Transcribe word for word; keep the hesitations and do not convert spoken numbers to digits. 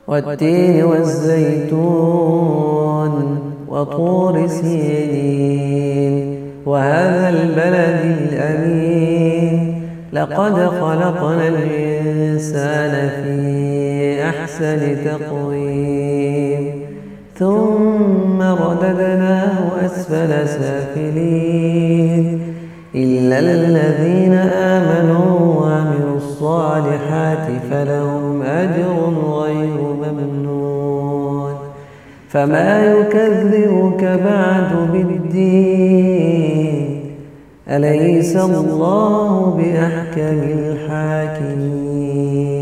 والتين والزيتون وطور سينين وهذا البلد الأمين لقد خلقنا الإنسان في أحسن تقويم ثم رددناه أسفل سافلين إلا الذين آمنوا وعملوا الصالحات فلهم أجر غير ممنون فما يكذبك بعد بالدين أليس الله بأحكم الحاكمين.